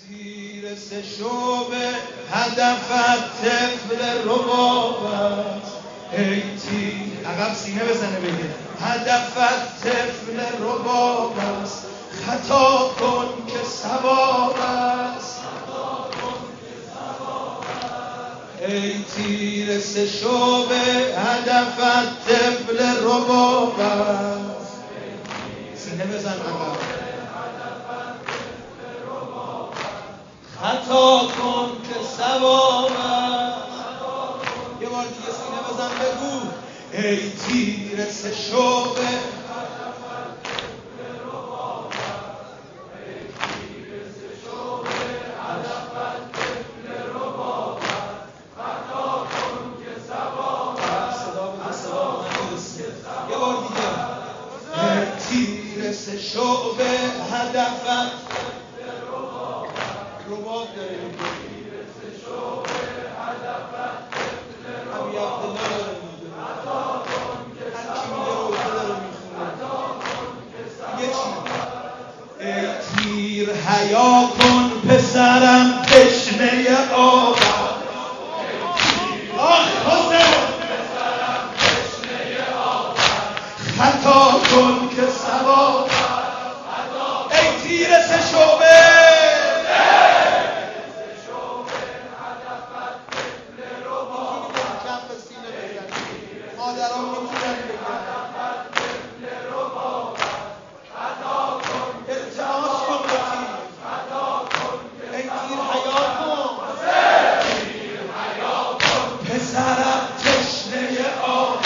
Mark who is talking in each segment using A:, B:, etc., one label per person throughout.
A: تیر سه شعبه هدفت طفل رباب است. ای تیر عقب سینه بزنه بگه هدفت طفل رباب است. خطا کن که ثواب است. ای تیر سه شعبه هدفت طفل رباب است. سینه بزن عقب. خطا کن که ثواب است. یه بار دیگه سینه بزن بگو ای تیر سه شعبه سه شعبه هدفت رباب داره. سه شعبه هدفت ابی عبدالله داره میگه خطا کن که ثواب ای تیر حیا کن پسرم تشنه آب. آخ حسین خطا کن که ثواب. ای تیر سه شعبه هدفت طفل رباب. کف سینه بزن مادران میتونن بگن طفل رباب. خطا کن التماس کن به تیر. خطا کن ای تیر حیا کن. تیر حیا کن پسرم تشنه آب.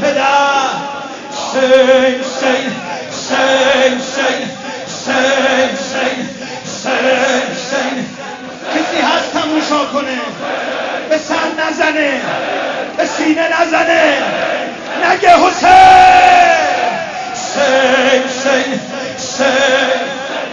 A: پدر. حسین حسین حسین حسین حسین حسین حسین حسین. کسی هست تماشا کنه، به سر نزنه، به سینه نزنه، نگه حسین حسین حسین حسین.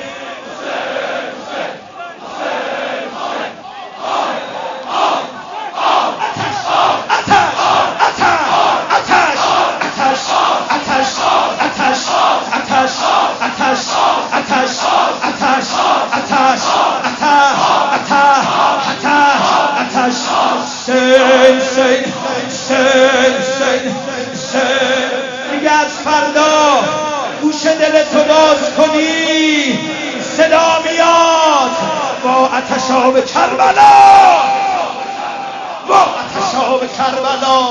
A: دیگه از فردا گوش دل تو باز کنی صدا میاد با آتش آب کربلا، با آتش آب کربلا.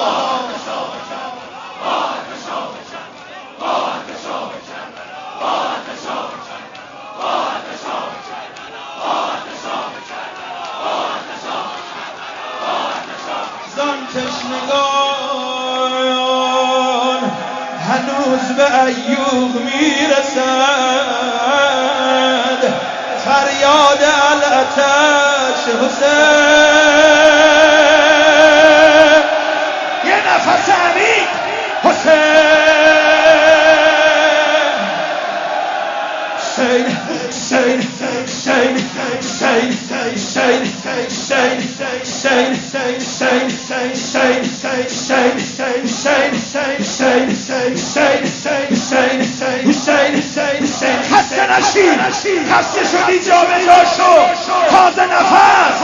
A: زان تشنگان هنوز به ایوب میرسد فریاد الاتش حسین. یه نفس عمیق حسین حسین حسین حسین حسین حسین حسین خسته نشین، خسته شدی جا به جا شو، تازه نفس.